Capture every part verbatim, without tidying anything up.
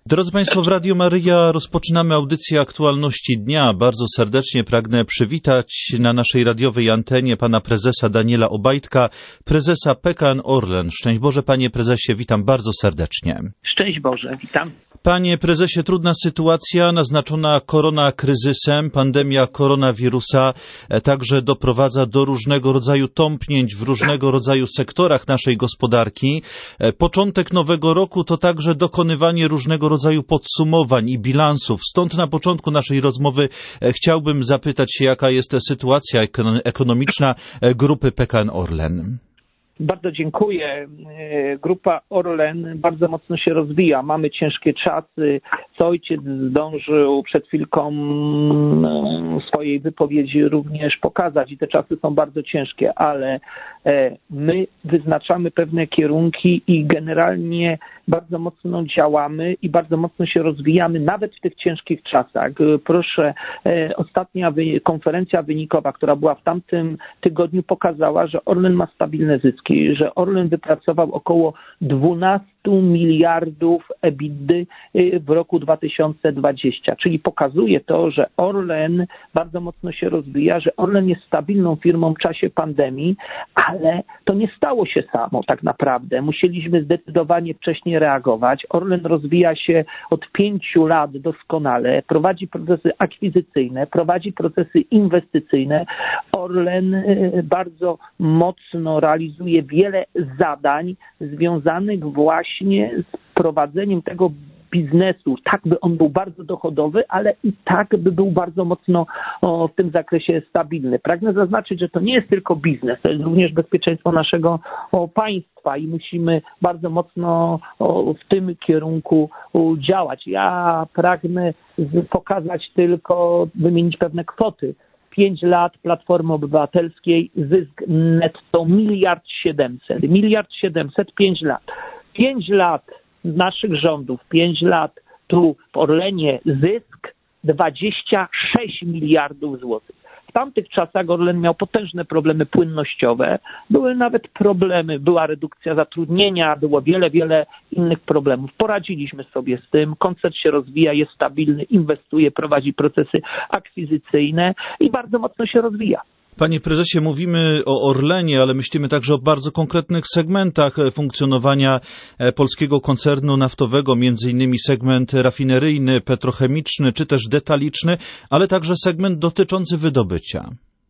Drodzy Państwo, w Radiu Maryja rozpoczynamy audycję Aktualności Dnia. Bardzo serdecznie pragnę przywitać na naszej radiowej antenie pana prezesa Daniela Obajtka, prezesa P K N Orlen. Szczęść Boże, panie prezesie, witam bardzo serdecznie. Szczęść Boże, witam. Panie prezesie, trudna sytuacja naznaczona koronakryzysem. Pandemia koronawirusa także doprowadza do różnego rodzaju tąpnięć w różnego rodzaju sektorach naszej gospodarki. Początek nowego roku to także dokonywanie różnego rodzaju podsumowań i bilansów. Stąd na początku naszej rozmowy chciałbym zapytać się, jaka jest sytuacja ekonomiczna grupy P K N Orlen. Bardzo dziękuję. Grupa Orlen bardzo mocno się rozwija. Mamy ciężkie czasy. Co ojciec zdążył przed chwilką swojej wypowiedzi również pokazać i te czasy są bardzo ciężkie, ale my wyznaczamy pewne kierunki i generalnie bardzo mocno działamy i bardzo mocno się rozwijamy nawet w tych ciężkich czasach. Proszę, ostatnia konferencja wynikowa, która była w tamtym tygodniu, pokazała, że Orlen ma stabilne zyski, że Orlen wypracował około dwanaście miliardów EBITDA w roku dwa tysiące dwudziestym, czyli pokazuje to, że Orlen bardzo mocno się rozwija, że Orlen jest stabilną firmą w czasie pandemii, ale to nie stało się samo tak naprawdę. Musieliśmy zdecydowanie wcześniej reagować. Orlen rozwija się od pięciu lat doskonale, prowadzi procesy akwizycyjne, prowadzi procesy inwestycyjne. Orlen bardzo mocno realizuje wiele zadań związanych właśnie z prowadzeniem tego biznesu, tak by on był bardzo dochodowy, ale i tak by był bardzo mocno o, w tym zakresie stabilny. Pragnę zaznaczyć, że to nie jest tylko biznes, to jest również bezpieczeństwo naszego o, państwa i musimy bardzo mocno o, w tym kierunku o, działać. Ja pragnę z, pokazać tylko, wymienić pewne kwoty. Pięć lat Platformy Obywatelskiej, zysk netto miliard siedemset. Miliard siedemset, pięć lat. Pięć lat naszych rządów, pięć lat tu w Orlenie zysk dwadzieścia sześć miliardów złotych. W tamtych czasach Orlen miał potężne problemy płynnościowe, były nawet problemy, była redukcja zatrudnienia, było wiele, wiele innych problemów. Poradziliśmy sobie z tym, koncern się rozwija, jest stabilny, inwestuje, prowadzi procesy akwizycyjne i bardzo mocno się rozwija. Panie prezesie, mówimy o Orlenie, ale myślimy także o bardzo konkretnych segmentach funkcjonowania polskiego koncernu naftowego, między innymi segment rafineryjny, petrochemiczny czy też detaliczny, ale także segment dotyczący wydobycia.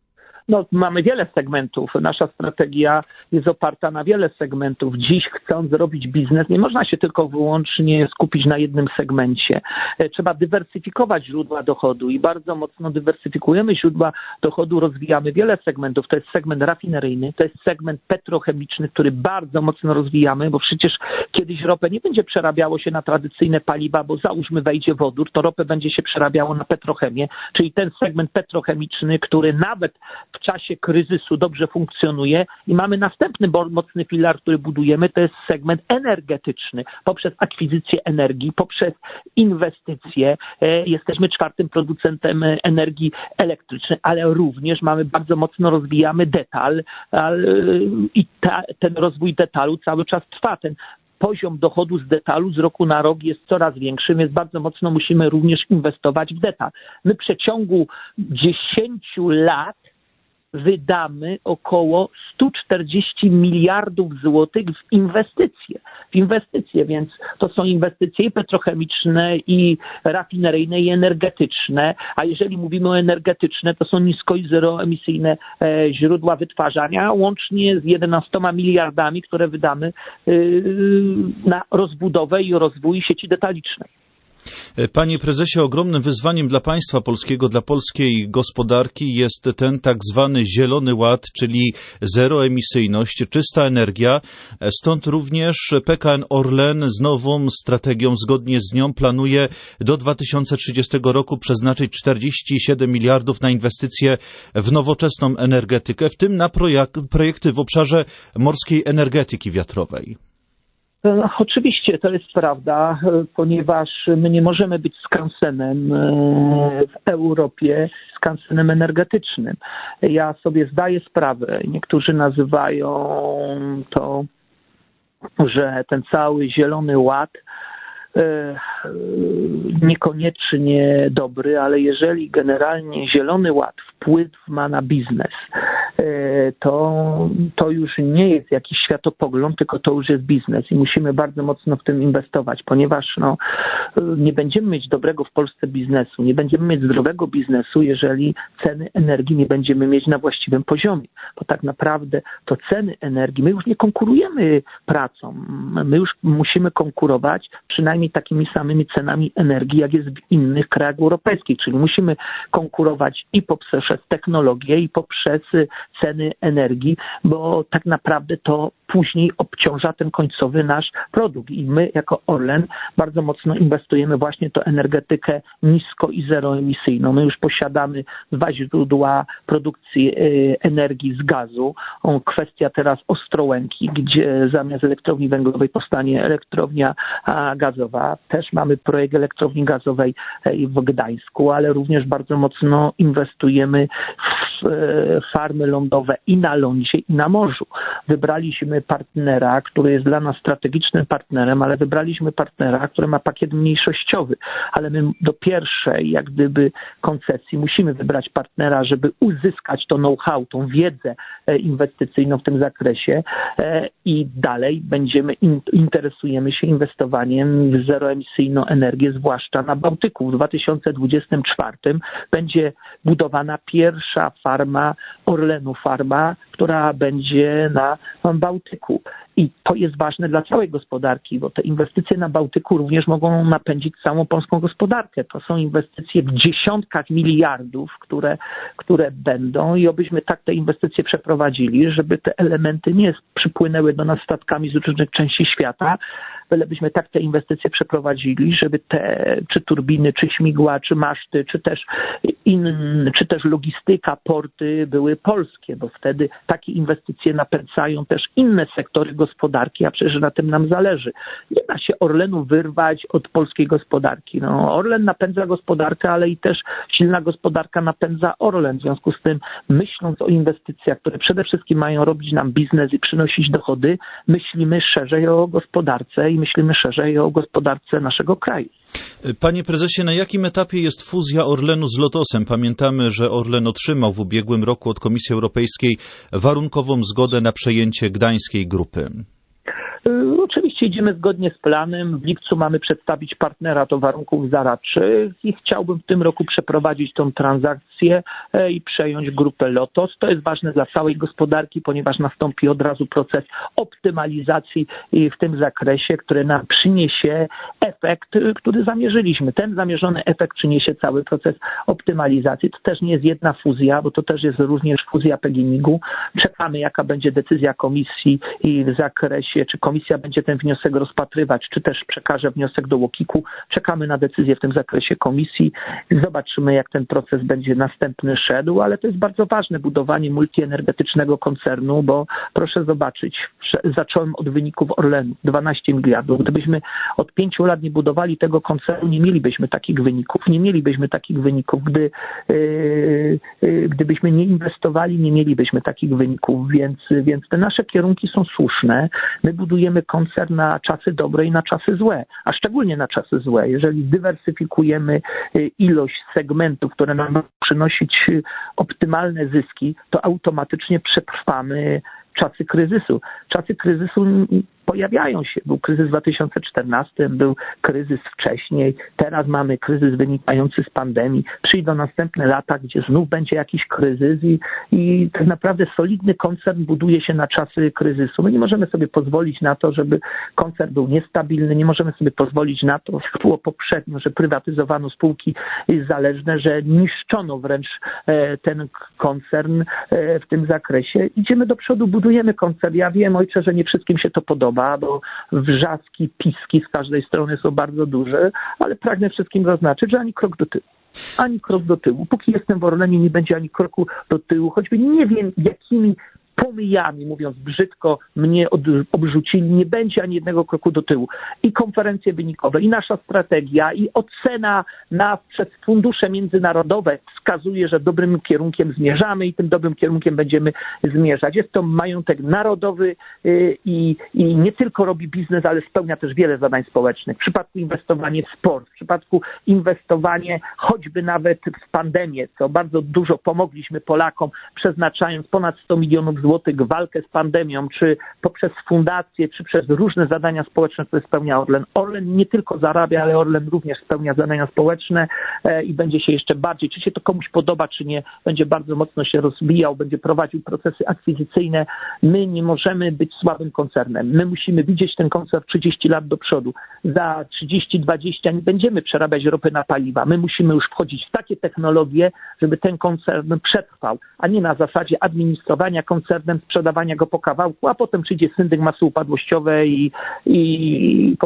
No, mamy wiele segmentów. Nasza strategia jest oparta na wiele segmentów. Dziś, chcąc zrobić biznes, nie można się tylko wyłącznie skupić na jednym segmencie. Trzeba dywersyfikować źródła dochodu i bardzo mocno dywersyfikujemy źródła dochodu, rozwijamy wiele segmentów. To jest segment rafineryjny, to jest segment petrochemiczny, który bardzo mocno rozwijamy, bo przecież kiedyś ropę nie będzie przerabiało się na tradycyjne paliwa, bo załóżmy wejdzie wodór, to ropę będzie się przerabiało na petrochemię, czyli ten segment petrochemiczny, który nawet w czasie kryzysu dobrze funkcjonuje i mamy następny mocny filar, który budujemy, to jest segment energetyczny. Poprzez akwizycję energii, poprzez inwestycje jesteśmy czwartym producentem energii elektrycznej, ale również mamy bardzo mocno rozwijamy detal i ta, ten rozwój detalu cały czas trwa. Ten poziom dochodu z detalu z roku na rok jest coraz większy, więc bardzo mocno musimy również inwestować w detal. My w przeciągu dziesięciu lat wydamy około sto czterdzieści miliardów złotych w inwestycje. W inwestycje, więc to są inwestycje i petrochemiczne, i rafineryjne, i energetyczne, a jeżeli mówimy o energetyczne, to są nisko i zeroemisyjne e, źródła wytwarzania, łącznie z jedenastoma miliardami, które wydamy e, na rozbudowę i rozwój sieci detalicznej. Panie prezesie, ogromnym wyzwaniem dla państwa polskiego, dla polskiej gospodarki jest ten tak zwany Zielony Ład, czyli zeroemisyjność, czysta energia. Stąd również P K N Orlen z nową strategią, zgodnie z nią planuje do dwa tysiące trzydziestego roku przeznaczyć czterdzieści siedem miliardów na inwestycje w nowoczesną energetykę, w tym na projekty w obszarze morskiej energetyki wiatrowej. No, oczywiście to jest prawda, ponieważ my nie możemy być skansenem w Europie, skansenem energetycznym. Ja sobie zdaję sprawę, niektórzy nazywają to, że ten cały Zielony Ład niekoniecznie dobry, ale jeżeli generalnie Zielony Ład wpływ ma na biznes, to, to już nie jest jakiś światopogląd, tylko to już jest biznes i musimy bardzo mocno w tym inwestować, ponieważ no, nie będziemy mieć dobrego w Polsce biznesu, nie będziemy mieć zdrowego biznesu, jeżeli ceny energii nie będziemy mieć na właściwym poziomie, bo tak naprawdę to ceny energii, my już nie konkurujemy pracą, my już musimy konkurować przynajmniej takimi samymi cenami energii, jak jest w innych krajach europejskich, czyli musimy konkurować i poprzez technologię, i poprzez ceny energii, bo tak naprawdę to później obciąża ten końcowy nasz produkt i my jako Orlen bardzo mocno inwestujemy właśnie w tę energetykę nisko i zeroemisyjną. My już posiadamy dwa źródła produkcji energii z gazu. Kwestia teraz Ostrołęki, gdzie zamiast elektrowni węglowej powstanie elektrownia gazowa. Też mamy projekt elektrowni gazowej w Gdańsku, ale również bardzo mocno inwestujemy w farmy lądowe i na lądzie, i na morzu. Wybraliśmy partnera, który jest dla nas strategicznym partnerem, ale wybraliśmy partnera, który ma pakiet mniejszościowy, ale my do pierwszej jak gdyby koncesji musimy wybrać partnera, żeby uzyskać to know-how, tą wiedzę inwestycyjną w tym zakresie i dalej będziemy, interesujemy się inwestowaniem w zeroemisyjną energię, zwłaszcza na Bałtyku. W dwa tysiące dwudziestym czwartym będzie budowana pierwsza farma Orlenu Farma, która będzie na Bałtyku. I to jest ważne dla całej gospodarki, bo te inwestycje na Bałtyku również mogą napędzić całą polską gospodarkę. To są inwestycje w dziesiątkach miliardów, które, które będą i obyśmy tak te inwestycje przeprowadzili, żeby te elementy nie przypłynęły do nas statkami z różnych części świata, bylebyśmy tak te inwestycje przeprowadzili, żeby te, czy turbiny, czy śmigła, czy maszty, czy też in, czy też logistyka, porty były polskie, bo wtedy takie inwestycje napędzają też inne sektory gospodarki, a przecież na tym nam zależy. Nie da się Orlenu wyrwać od polskiej gospodarki. No, Orlen napędza gospodarkę, ale i też silna gospodarka napędza Orlen. W związku z tym, myśląc o inwestycjach, które przede wszystkim mają robić nam biznes i przynosić dochody, myślimy szerzej o gospodarce i myślimy szerzej o gospodarce naszego kraju. Panie prezesie, na jakim etapie jest fuzja Orlenu z Lotosem? Pamiętamy, że Orlen otrzymał w ubiegłym roku od Komisji Europejskiej warunkową zgodę na przejęcie gdańskiej grupy. Oczywiście idziemy zgodnie z planem. W lipcu mamy przedstawić partnera do warunków zaradczych i chciałbym w tym roku przeprowadzić tą transakcję i przejąć grupę Lotos. To jest ważne dla całej gospodarki, ponieważ nastąpi od razu proces optymalizacji w tym zakresie, który nam przyniesie efekt, który zamierzyliśmy. Ten zamierzony efekt przyniesie cały proces optymalizacji. To też nie jest jedna fuzja, bo to też jest również fuzja P G N I G-u. Czekamy, jaka będzie decyzja komisji i w zakresie, czy komisja będzie ten wniosek rozpatrywać, czy też przekaże wniosek do łokiku. Czekamy na decyzję w tym zakresie komisji. Zobaczymy, jak ten proces będzie następny szedł, ale to jest bardzo ważne budowanie multienergetycznego koncernu, bo proszę zobaczyć, zacząłem od wyników Orlenu, dwanaście miliardów. Gdybyśmy od pięciu lat nie budowali tego koncernu, nie mielibyśmy takich wyników. Nie mielibyśmy takich wyników. Gdy, yy, yy, gdybyśmy nie inwestowali, nie mielibyśmy takich wyników, więc, więc te nasze kierunki są słuszne. My budujemy koncern na czasy dobre i na czasy złe, a szczególnie na czasy złe. Jeżeli zdywersyfikujemy ilość segmentów, które nam będą przynosić optymalne zyski, to automatycznie przetrwamy czasy kryzysu. Czasy kryzysu pojawiają się. Był kryzys w dwa tysiące czternastym, był kryzys wcześniej, teraz mamy kryzys wynikający z pandemii. Przyjdą następne lata, gdzie znów będzie jakiś kryzys i, i tak naprawdę solidny koncern buduje się na czasy kryzysu. My nie możemy sobie pozwolić na to, żeby koncern był niestabilny, nie możemy sobie pozwolić na to, jak było poprzednio, że prywatyzowano spółki zależne, że niszczono wręcz ten koncern w tym zakresie. Idziemy do przodu, budujemy koncern. Ja wiem, ojcze, że nie wszystkim się to podoba, bo wrzaski, piski z każdej strony są bardzo duże, ale pragnę wszystkim zaznaczyć, że ani krok do tyłu. Ani krok do tyłu. Póki jestem w Orlenie, nie będzie ani kroku do tyłu, choćby nie wiem, jakimi pomyjami, mówiąc brzydko, mnie od, obrzucili, nie będzie ani jednego kroku do tyłu. I konferencje wynikowe, i nasza strategia, i ocena nas przez fundusze międzynarodowe, z wskazuje, że dobrym kierunkiem zmierzamy i tym dobrym kierunkiem będziemy zmierzać. Jest to majątek narodowy i, i nie tylko robi biznes, ale spełnia też wiele zadań społecznych. W przypadku inwestowania w sport, w przypadku inwestowania choćby nawet w pandemię, co bardzo dużo pomogliśmy Polakom, przeznaczając ponad sto milionów złotych w walkę z pandemią, czy poprzez fundacje, czy przez różne zadania społeczne, które spełnia Orlen. Orlen nie tylko zarabia, ale Orlen również spełnia zadania społeczne i będzie się jeszcze bardziej, czy się to komuś podoba, czy nie, będzie bardzo mocno się rozwijał, będzie prowadził procesy akwizycyjne. My nie możemy być słabym koncernem. My musimy widzieć ten koncern trzydzieści lat do przodu. Za trzydzieści dwadzieścia nie będziemy przerabiać ropy na paliwa. My musimy już wchodzić w takie technologie, żeby ten koncern przetrwał, a nie na zasadzie administrowania koncernem, sprzedawania go po kawałku, a potem przyjdzie syndyk masy upadłościowe i, i,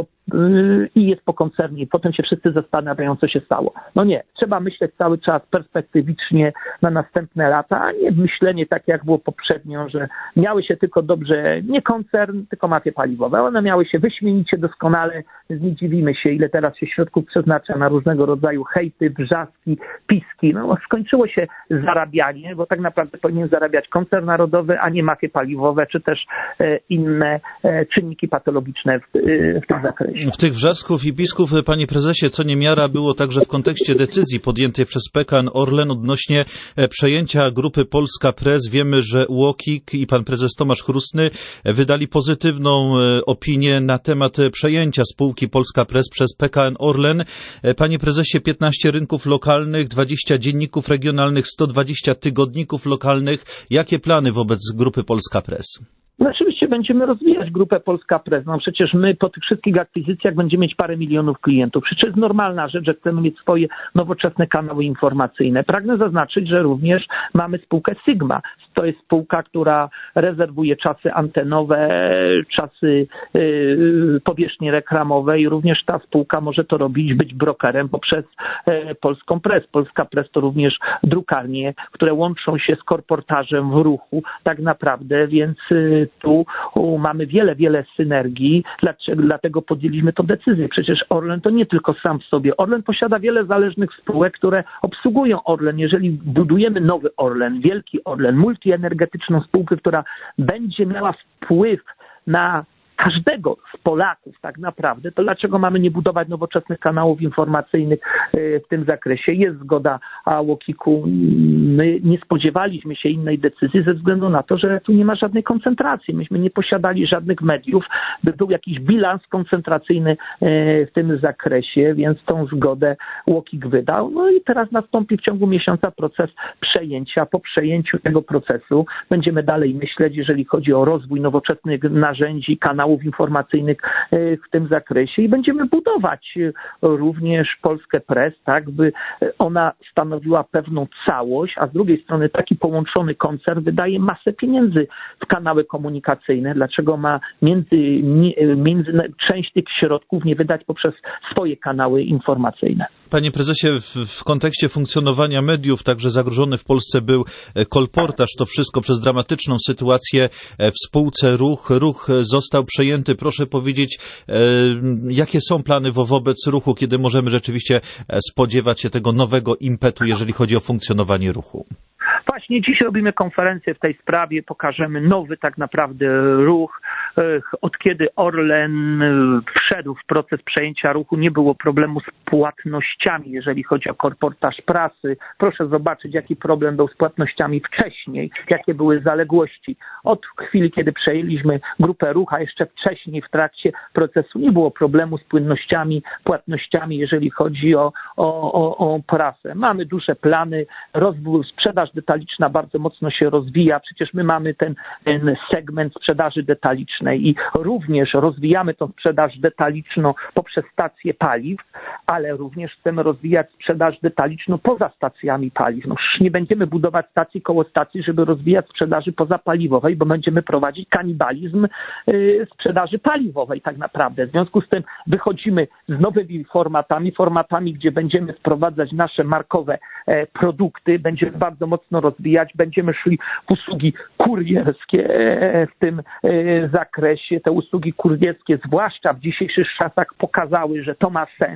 i jest po koncernie. Potem się wszyscy zastanawiają, co się stało. No nie, trzeba myśleć cały czas perspektywicznie na następne lata, a nie myślenie tak, jak było poprzednio, że miały się tylko dobrze nie koncern, tylko mafie paliwowe. One miały się wyśmienicie doskonale. Nie dziwimy się, ile teraz się środków przeznacza na różnego rodzaju hejty, wrzaski, piski. No skończyło się zarabianie, bo tak naprawdę powinien zarabiać koncern narodowy, a nie mafie paliwowe, czy też e, inne e, czynniki patologiczne w, e, w tym zakresie. W tych wrzasków i pisków, panie prezesie, co niemiara było także w kontekście decyzji podjętej przez P K N Orlen odnośnie przejęcia grupy Polska Press. Wiemy, że UOKiK i pan prezes Tomasz Chrustny wydali pozytywną opinię na temat przejęcia spółki Polska Press przez P K N Orlen. Panie prezesie, piętnaście rynków lokalnych, dwadzieścia dzienników regionalnych, sto dwadzieścia tygodników lokalnych. Jakie plany wobec grupy Polska Press? No oczywiście będziemy rozwijać grupę Polska Press. No przecież my po tych wszystkich akwizycjach będziemy mieć parę milionów klientów. Przecież jest normalna rzecz, że chcemy mieć swoje nowoczesne kanały informacyjne. Pragnę zaznaczyć, że również mamy spółkę Sigma. To jest spółka, która rezerwuje czasy antenowe, czasy yy, powierzchni reklamowej. Również ta spółka może to robić, być brokerem poprzez yy, Polską Press. Polska Press to również drukarnie, które łączą się z korportażem w ruchu tak naprawdę, więc yy, tu u, mamy wiele, wiele synergii. Dlaczego, dlatego podjęliśmy tę decyzję. Przecież Orlen to nie tylko sam w sobie. Orlen posiada wiele zależnych spółek, które obsługują Orlen. Jeżeli budujemy nowy Orlen, wielki Orlen, multienergetyczną spółkę, która będzie miała wpływ na każdego z Polaków tak naprawdę, to dlaczego mamy nie budować nowoczesnych kanałów informacyjnych w tym zakresie? Jest zgoda UOKiK-u. My nie spodziewaliśmy się innej decyzji ze względu na to, że tu nie ma żadnej koncentracji. Myśmy nie posiadali żadnych mediów, by był jakiś bilans koncentracyjny w tym zakresie, więc tą zgodę UOKiK wydał. No i teraz nastąpi w ciągu miesiąca proces przejęcia. Po przejęciu tego procesu będziemy dalej myśleć, jeżeli chodzi o rozwój nowoczesnych narzędzi, kanałów informacyjnych w tym zakresie i będziemy budować również Polskę Press, tak, by ona stanowiła pewną całość, a z drugiej strony taki połączony koncern wydaje masę pieniędzy w kanały komunikacyjne. Dlaczego ma między, między część tych środków nie wydać poprzez swoje kanały informacyjne? Panie prezesie, w, w kontekście funkcjonowania mediów także zagrożony w Polsce był kolportaż. To wszystko przez dramatyczną sytuację w spółce Ruch. Ruch został przejęty. Proszę powiedzieć, e, jakie są plany wobec Ruchu, kiedy możemy rzeczywiście spodziewać się tego nowego impetu, jeżeli chodzi o funkcjonowanie Ruchu? Właśnie dziś robimy konferencję w tej sprawie, pokażemy nowy tak naprawdę ruch. Od kiedy Orlen wszedł w proces przejęcia Ruchu, nie było problemu z płatnościami, jeżeli chodzi o korportaż prasy. Proszę zobaczyć, jaki problem był z płatnościami wcześniej, jakie były zaległości. Od chwili, kiedy przejęliśmy grupę Ruch, a jeszcze wcześniej w trakcie procesu nie było problemu z płynnościami, płatnościami, jeżeli chodzi o, o, o, o prasę. Mamy duże plany, rozwój, sprzedaż detaliczna bardzo mocno się rozwija. Przecież my mamy ten, ten segment sprzedaży detalicznej i również rozwijamy tą sprzedaż detaliczną poprzez stacje paliw, ale również chcemy rozwijać sprzedaż detaliczną poza stacjami paliw. No przecież nie będziemy budować stacji koło stacji, żeby rozwijać sprzedaży pozapaliwowej, bo będziemy prowadzić kanibalizm yy, sprzedaży paliwowej tak naprawdę. W związku z tym wychodzimy z nowymi formatami, formatami, gdzie będziemy wprowadzać nasze markowe e, produkty, będziemy bardzo mocno rozwijać, będziemy szli w usługi kurierskie e, w tym e, zakresie. Te usługi kurierskie, zwłaszcza w dzisiejszych czasach, pokazały, że to ma sens, że coraz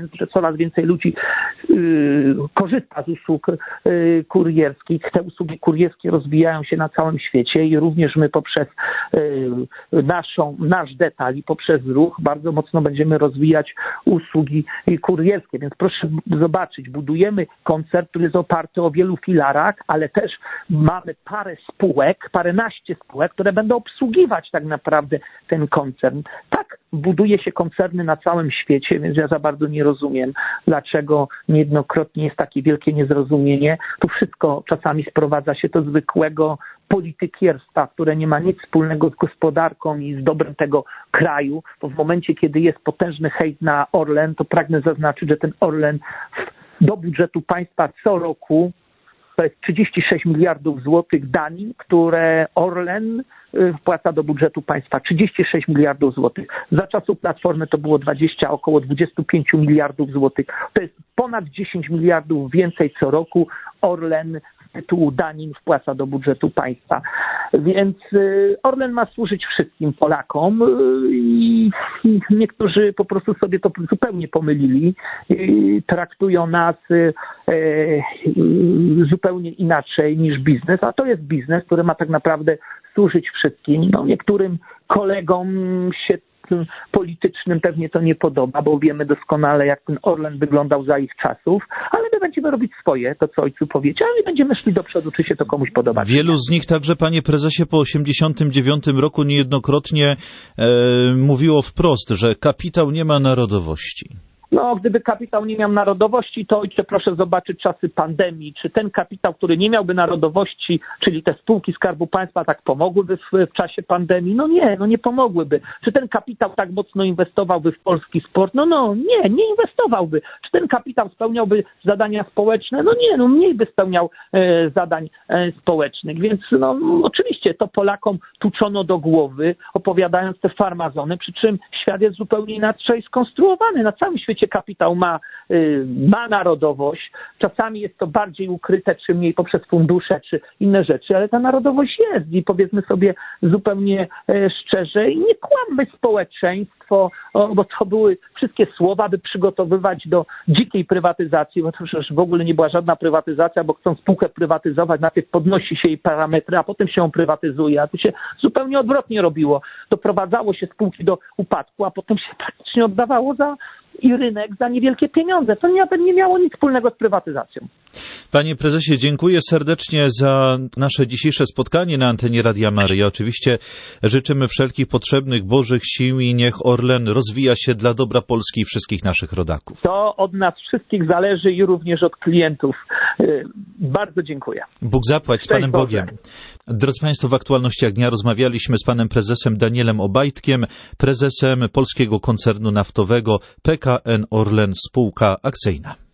coraz więcej ludzi yy, korzysta z usług yy, kurierskich. Te usługi kurierskie rozwijają się na całym świecie i również my poprzez yy, naszą, nasz detal i poprzez ruch bardzo mocno będziemy rozwijać usługi kurierskie. Więc proszę zobaczyć, budujemy koncern, który jest oparty o wielu filarach, ale też mamy parę spółek, paręnaście spółek, które będą obsługiwać tak naprawdę ten koncern. Tak buduje się koncerny na całym świecie, więc ja za bardzo nie rozumiem, dlaczego niejednokrotnie jest takie wielkie niezrozumienie. Tu wszystko czasami sprowadza się do zwykłego politykierstwa, które nie ma nic wspólnego z gospodarką i z dobrem tego kraju, bo w momencie, kiedy jest potężny hejt na Orlen, to pragnę zaznaczyć, że ten Orlen do budżetu państwa co roku to jest trzydzieści sześć miliardów złotych danin, które Orlen wpłaca do budżetu państwa. trzydzieści sześć miliardów złotych. Za czasów Platformy to było dwadzieścia, około dwadzieścia pięć miliardów złotych. To jest ponad dziesięć miliardów więcej co roku Orlen z tytułu danin wpłaca do budżetu państwa. Więc Orlen ma służyć wszystkim Polakom i niektórzy po prostu sobie to zupełnie pomylili. Traktują nas zupełnie inaczej niż biznes, a to jest biznes, który ma tak naprawdę służyć wszystkim. No, niektórym kolegom się politycznym pewnie to nie podoba, bo wiemy doskonale, jak ten Orlen wyglądał za ich czasów, ale my będziemy robić swoje, to co ojcu powiedział, i będziemy szli do przodu, czy się to komuś podoba. Wielu z nich także, panie prezesie, po osiemdziesiątym dziewiątym roku niejednokrotnie e, mówiło wprost, że kapitał nie ma narodowości. No, gdyby kapitał nie miał narodowości, to ojcze, proszę zobaczyć czasy pandemii. Czy ten kapitał, który nie miałby narodowości, czyli te spółki Skarbu Państwa tak pomogłyby w, w czasie pandemii? No nie, no nie pomogłyby. Czy ten kapitał tak mocno inwestowałby w polski sport? No, no nie, nie inwestowałby. Czy ten kapitał spełniałby zadania społeczne? No nie, no mniej by spełniał e, zadań e, społecznych. Więc no oczywiście to Polakom tuczono do głowy, opowiadając te farmazony, przy czym świat jest zupełnie inaczej skonstruowany. Na całym świecie kapitał ma, y, ma narodowość. Czasami jest to bardziej ukryte, czy mniej poprzez fundusze, czy inne rzeczy, ale ta narodowość jest i powiedzmy sobie zupełnie e, szczerze i nie kłammy społeczeństwo, o, bo to były wszystkie słowa, by przygotowywać do dzikiej prywatyzacji, bo to przecież w ogóle nie była żadna prywatyzacja, bo chcą spółkę prywatyzować, najpierw podnosi się jej parametry, a potem się ją prywatyzuje, a tu się zupełnie odwrotnie robiło. Doprowadzało się spółki do upadku, a potem się praktycznie oddawało za i rynek za niewielkie pieniądze. To nawet nie miało nic wspólnego z prywatyzacją. Panie prezesie, dziękuję serdecznie za nasze dzisiejsze spotkanie na antenie Radia Maryja. Oczywiście życzymy wszelkich potrzebnych Bożych sił i niech Orlen rozwija się dla dobra Polski i wszystkich naszych rodaków. To od nas wszystkich zależy i również od klientów. Bardzo dziękuję. Bóg zapłać z Panem Bogiem. Drodzy Państwo, w aktualnościach dnia rozmawialiśmy z panem prezesem Danielem Obajtkiem, prezesem polskiego koncernu naftowego P K N Orlen Spółka Akcyjna.